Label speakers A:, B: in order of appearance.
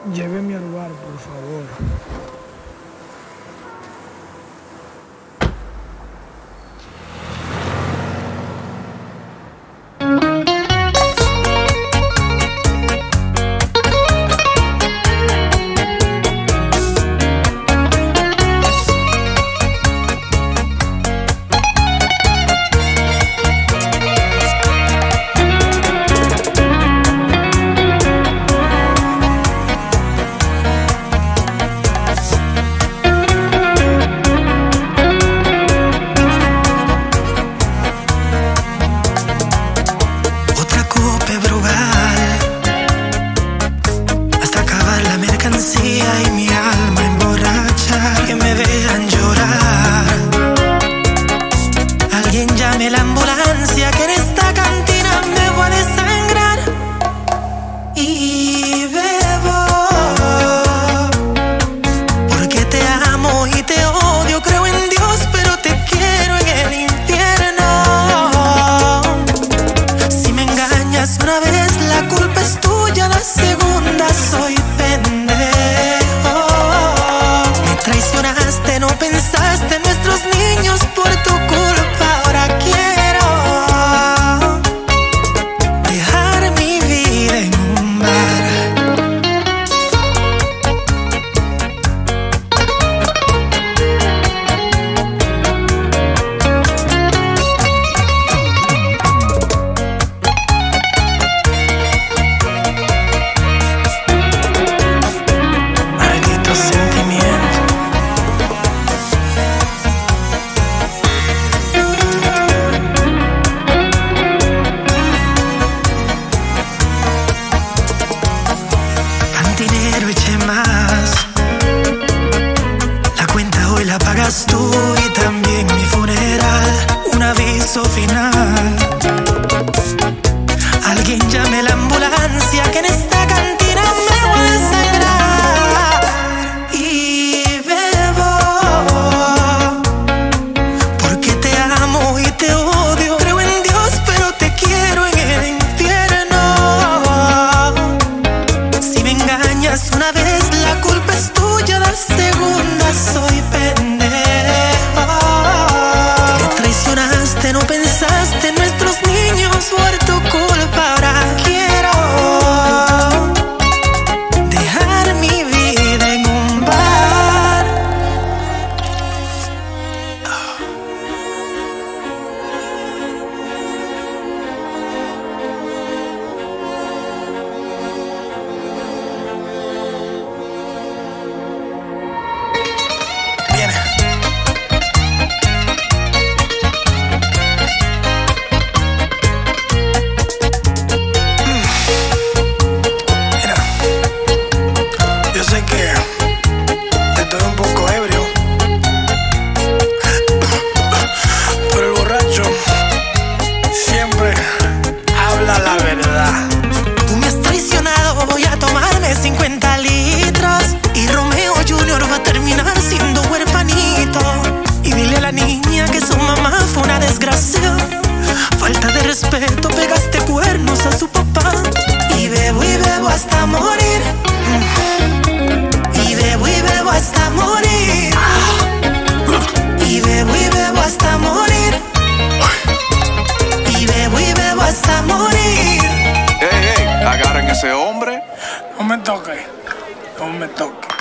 A: Lléveme al bar, por favor.
B: Y mi alma emborracha, que me vean llorar. Alguien llame la ambulancia, que en esta cantina me voy a desangrar. Y bebo porque te amo y te odio. Creo en Dios, pero te quiero en el infierno. Si me engañas una vez, la culpa es tuya, la segunda soy pendejo. Traicionaste, no pensaste en nuestros niños, por tu culpa ahora quiero dejar mi vida en un bar. Malditos sentimientos. Dinero eché más, la cuenta hoy la pagas tú y también mi funeral. Un aviso final, alguien llame la ambulancia, que en esta cantina me voy a desangrar. Y bebo porque te amo y te odio. Creo en Dios, pero te quiero en el infierno. Si me engañas una vez, la culpa es tuya, la segunda soy pendejo. Me traicionaste, no pensaste en nuestros niños, por tu culpa ahora quiero dejar mi vida en un bar. Viene. Mira, yo sé que estoy un poco ebrio, pero el borracho siempre habla la verdad. Tú me has traicionado, voy a tomarme 50 litros y Romeo Junior va a terminar siendo huerfanito. Y dile a la niña que su mamá fue una desgracia. Falta de respeto, pegaste cuernos a su papá. Y bebo hasta morir. Y bebo hasta morir. Y bebo hasta morir. Y bebo hasta morir.
C: Ey, agarren ese hombre.
A: No me toques, no me toques.